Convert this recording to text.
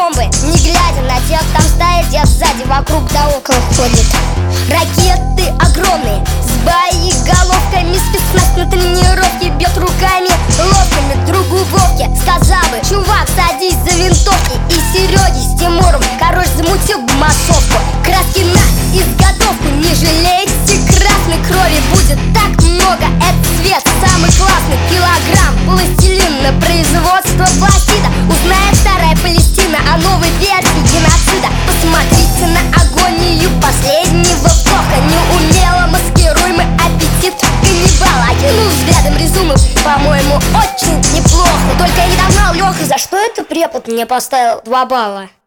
бомбы, не глядя на тех, там стоят, те сзади, вокруг да около ходят. Ракеты огромные, с боеголовками, спецназ на тренировке бьет руками ловкими другу Вовке. Сказал бы: чувак, садись за винтовки. И Сереге с Тимуром, короче, замутил бы массовку. Краски на изготовку, не жалейте красной крови. Будет так много, этот цвет самый классный. Килограмм пластилина, производство пластида. Узнает старая Палестина о новой версии геноцида. Посмотрите на агонию последнего вдоха. Неумело маскируемый аппетит каннибала. Окинул взглядом резюме, по-моему, очень неплохо. Только я не догнал Леха, за что это препод мне поставил 2 балла.